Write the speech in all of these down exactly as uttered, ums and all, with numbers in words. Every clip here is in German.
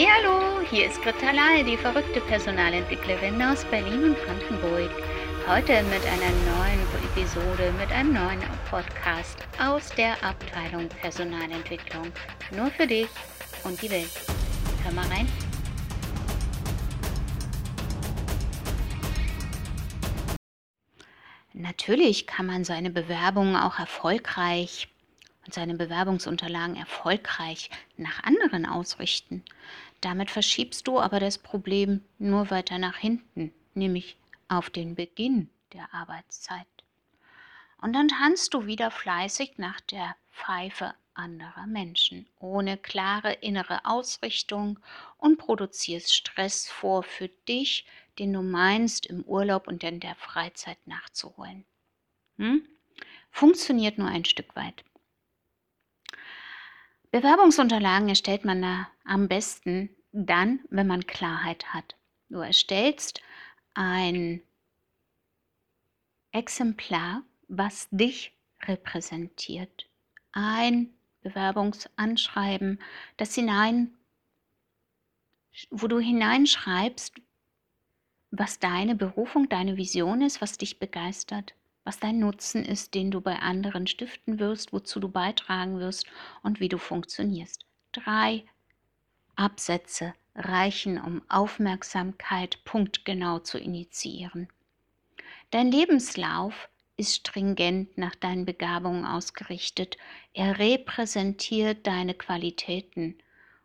Hallihallo, hier ist Greta Lahl, die verrückte Personalentwicklerin aus Berlin und Brandenburg. Heute mit einer neuen Episode, mit einem neuen Podcast aus der Abteilung Personalentwicklung. Nur für dich und die Welt. Hör mal rein. Natürlich kann man seine Bewerbung auch erfolgreich und seine Bewerbungsunterlagen erfolgreich nach anderen ausrichten. Damit verschiebst du aber das Problem nur weiter nach hinten, nämlich auf den Beginn der Arbeitszeit. Und dann tanzt du wieder fleißig nach der Pfeife anderer Menschen, ohne klare innere Ausrichtung und produzierst Stress vor für dich, den du meinst, im Urlaub und in der Freizeit nachzuholen. Hm? Funktioniert nur ein Stück weit. Bewerbungsunterlagen erstellt man da am besten dann, wenn man Klarheit hat. Du erstellst ein Exemplar, was dich repräsentiert. Ein Bewerbungsanschreiben, das hinein, wo du hineinschreibst, was deine Berufung, deine Vision ist, was dich begeistert, was dein Nutzen ist, den du bei anderen stiften wirst, wozu du beitragen wirst und wie du funktionierst. Drei Absätze reichen, um Aufmerksamkeit punktgenau zu initiieren. Dein Lebenslauf ist stringent nach deinen Begabungen ausgerichtet. Er repräsentiert deine Qualitäten.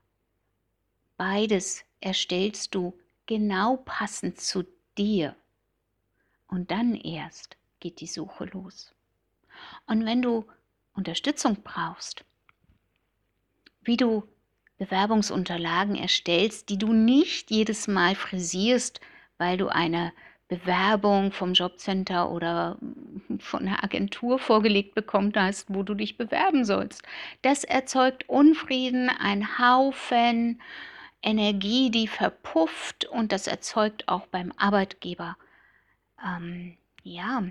Beides erstellst du genau passend zu dir. Und dann erst geht die Suche los. Und wenn du Unterstützung brauchst, wie du Bewerbungsunterlagen erstellst, die du nicht jedes Mal frisierst, weil du eine Bewerbung vom Jobcenter oder von einer Agentur vorgelegt bekommen hast, wo du dich bewerben sollst. Das erzeugt Unfrieden, ein Haufen Energie, die verpufft, und das erzeugt auch beim Arbeitgeber ähm, ja,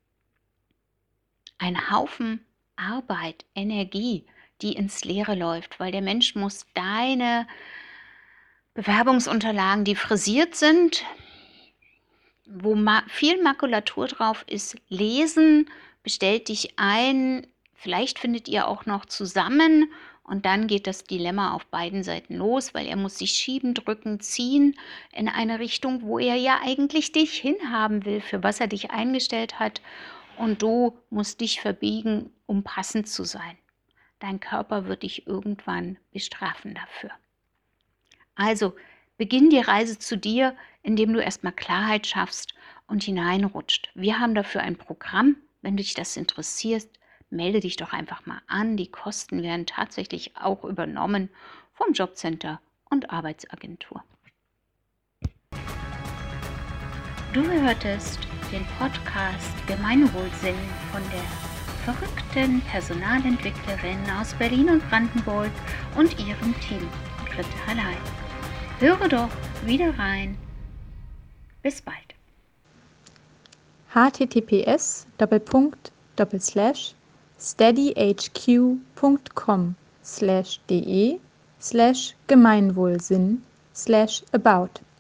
ein Haufen Arbeit, Energie, die ins Leere läuft, weil der Mensch muss deine Bewerbungsunterlagen, die frisiert sind, wo ma- viel Makulatur drauf ist, lesen, bestellt dich ein, vielleicht findet ihr auch noch zusammen und dann geht das Dilemma auf beiden Seiten los, weil er muss sich schieben, drücken, ziehen in eine Richtung, wo er ja eigentlich dich hinhaben will, für was er dich eingestellt hat, und du musst dich verbiegen, um passend zu sein. Dein Körper wird dich irgendwann bestrafen dafür. Also beginn die Reise zu dir, indem du erstmal Klarheit schaffst und hineinrutscht. Wir haben dafür ein Programm. Wenn dich das interessiert, melde dich doch einfach mal an. Die Kosten werden tatsächlich auch übernommen vom Jobcenter und Arbeitsagentur. Du hörtest den Podcast Gemeinwohlsinn von der verrückten Personalentwicklerin aus Berlin und Brandenburg und ihrem Team, Greta Lahl. Höre doch wieder rein. Bis bald. https Doppelpunkt Doppelslash steadyhq.com slash de slash Gemeinwohlsinn slash about